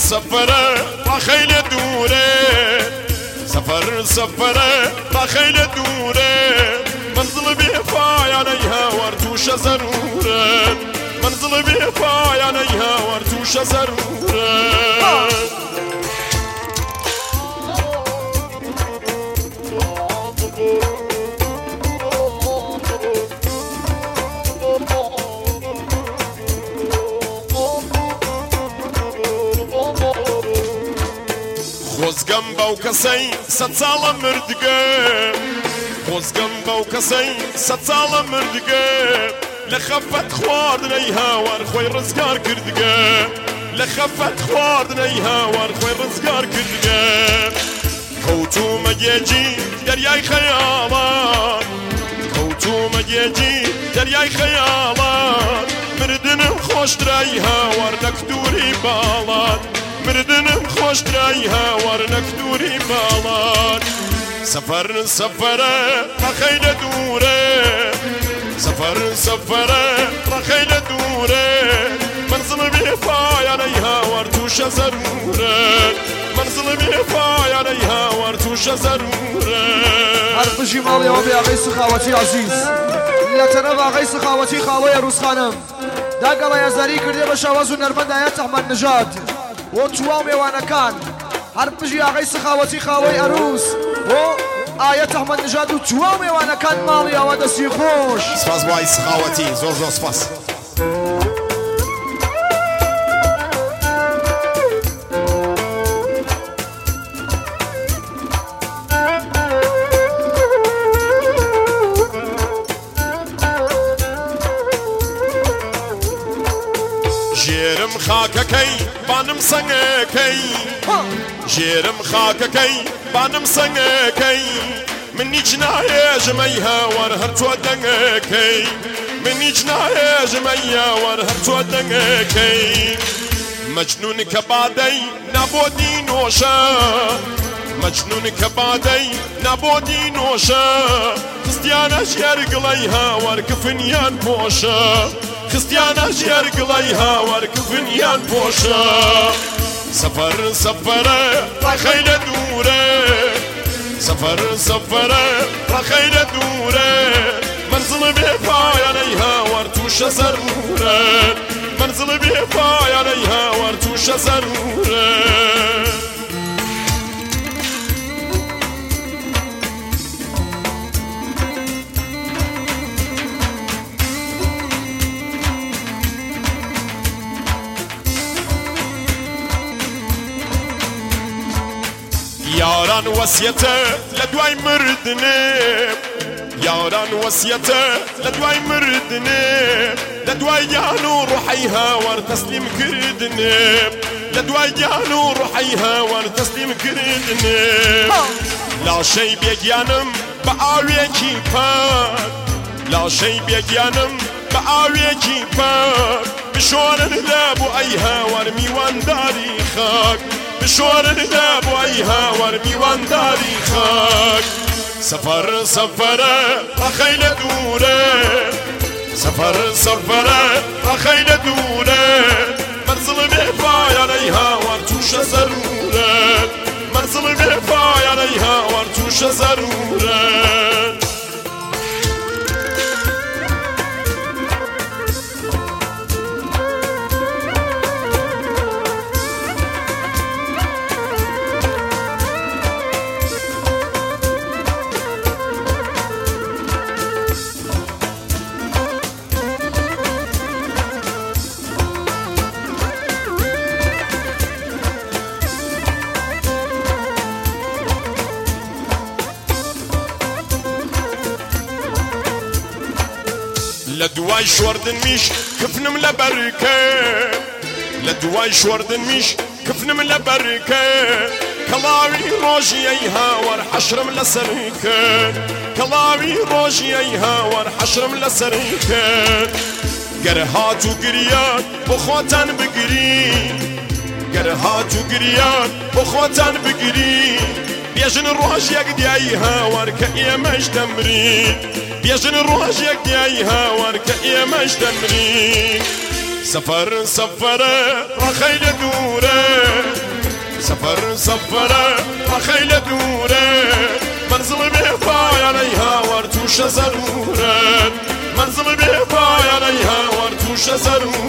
سفره با خیلی دوره سفره با خیلی دوره منزل بی پایانیها ور توش ضروره منزل بی پایانیها ور توش ضروره خۆزگەم بەو کەسەی سەد ساڵە مردگە خۆزگەم بەو کەسەی سەد ساڵە مردگە لە خەفەت خواردنەی هاوار خۆی ڕزگار کردگە لە خەفەت خواردنەی هاوار خۆی ڕزگار کردگە کەوتومە گێجی دەریای خەیاڵات کەوتومە گێجی دەریای خەیاڵات مردنم خۆشترای هاوار نەکدوری باڵات مردنم خۆشترای هاوار نەکدوری باڵات سەفەرە ڕەخەی لە دوورە سەفەرە ڕەخەی لە دوورە منزڵ بێ پایانەی هاوار تووشە زەرورە منزڵ بێ پایانەی هاوار تووشە زەرورە هەرپژی ماڵیەوە بێ ئاغای سخاوەتی عەزیز لە تەنەڤ ئاغای سخاوەتی خاڵۆی عەروسخانم داگەڵای ئەزاری کردێ بە شاواز و نەرمەند ئاەت ئەحمەد نژاد بۆ تواو میێوانەکان هەرپژی ئاغای سخاوەتی خاڵۆی عەروس بۆ ئاەت ئەحمەد نژاد و تواو میێوانەکان ماڵیەوە دەستی خۆش سپاس بۆ ئای سخاوەتی زۆر زۆر سپاس ژێرم خاکەکەی بانم سەنگەکەی ژێرم خاکەکەی بانم سەنگەکەی من هیچ ناهێژمەی هاوار هەر تۆ دەنگەکەی من هیچ ناهێژمەی هاوار هەر تۆ دەنگەکەی مەجنون کە بادەی نابۆ دینۆشە مەجنون کە بادەی نابۆ دینۆشە خستیانە ژێرگڵەی هاوار کفنیان پۆشە خستیانە ژێرگڵەی هاوار کفنیان پۆشە سەفەرە ڕەخەی لە دوورە سەفەرە ڕەخەی لە دوورە منزڵ بێ پایانەی هاوار تووشە زەرورە منزڵ بێ پایانەی هاوار تووشە زەرورە یاران وەسیەتە لە دوای مردنێ یاران وەسیەتە لە دوای مردنێ لە دوای گیان و ڕوحەی هاوار تەسلیم کردنێ لە دوای گیان و ڕوحەی هاوار تەسلیم کردنێ لاشەی بێگیانم بە ئاوێکی پاک لاشەی بێگیانم بە ئاوێکی پاک بشۆرن لە بۆ ئەی هاوار میوانداری خاک بشۆرن لە بۆ ئەی هاوار میوانداری خاک سەفەرە ڕەخەی لە دوورە سەفەرە ڕەخەی لە دوورە منزڵ بێ پایانەی هاوار تووشە زەرورە منزڵ بێ پایانەی هاوار تووشە زەرورە لە دوای شوردن میش کفنم لە بەرکە لە دوای شوردن میش کفنم لە بەرکە کەڵاوی ڕۆژی ئەی هاوار حەشرم لەسەر کرد کەڵاوی ڕۆژی ئەی هاوار حەشرم لەسەر کرد گەر هات و گریان بۆ خۆتان بگری گەر هات و گریان بۆ خۆتان بگری بێژن ڕۆژێک دیایی هاوار کە ئێمەش دەمرین بێژن ڕۆژێک دیایی هاوار کە ئێمەش دەمرین سفر سفره خیل دوره سفر سفره خیل دوره منزل به پایانیها ور توش ضروره منزل به پایانیها ور توش ضروره